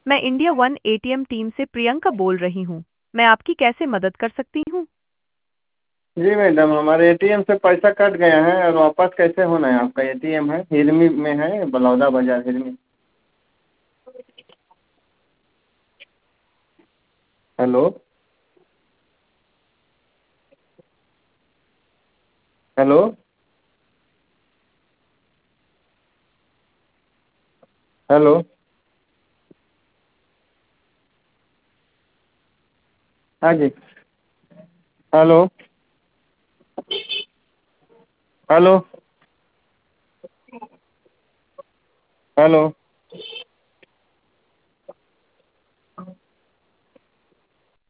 मैं India one ATM team से प्रियंका बोल रही हूँ। मैं आपकी कैसे मदद कर सकती हूँ? जी मैडम, हमारे एटीएम से पैसा कट गया है और वापस कैसे होना है? आपका एटीएम है हिरमी में है, बलौदा बाजार हिरमी। हेलो। हेलो। हेलो। हाँ जी। हेलो। हेलो। हेलो।